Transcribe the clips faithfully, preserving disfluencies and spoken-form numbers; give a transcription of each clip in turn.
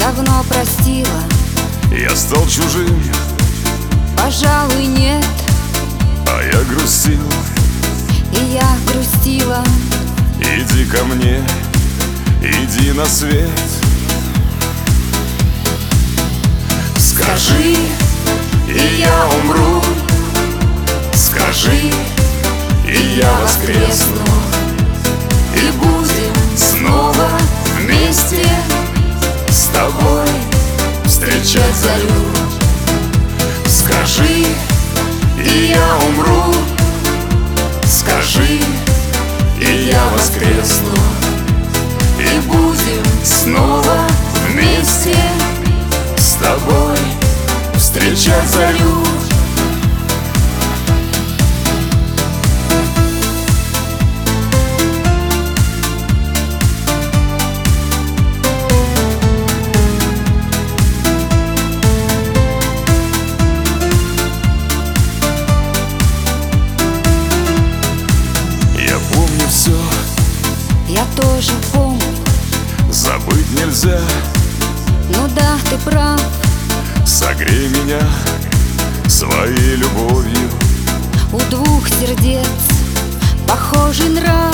давно простила, я стал чужим, пожалуй, нет. а я грустил. И я грустила. Иди ко мне, иди на свет. Скажи, и я умру. Скажи, и я воскресну. И будем снова вместе с тобой встречать зарю. Скажи, и я умру. Скажи, и я воскресну. И будем снова вместе с тобой встречать зарю. Все, я тоже помню. забыть нельзя. Ну да, ты прав. Согрей меня своей любовью. У двух сердец похожий нрав.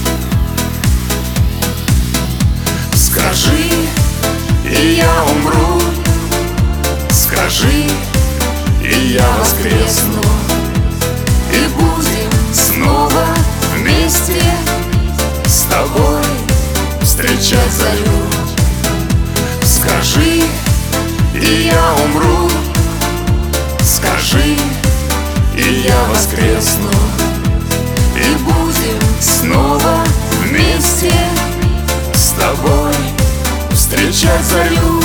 Скажи, и я умру. Скажи, и я воскресну. И будем снова вместе с тобой встречать зарю. Скажи, и я умру. Скажи, и я воскресну. И будем снова вместе с тобой встречать зарю.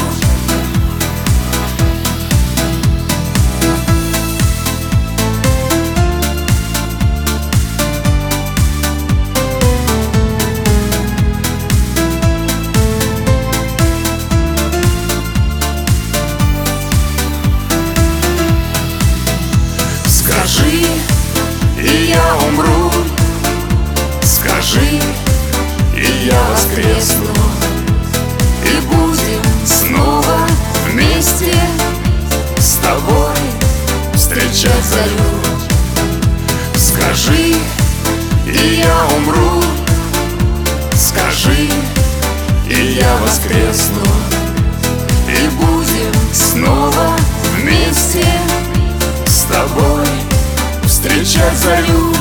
Скажи, и я умру. Скажи, и я воскресну. И будем снова вместе с тобой встречать зарю. Скажи, и я умру. Скажи, и я воскресну. И будем снова вместе с тобой встречать зарю.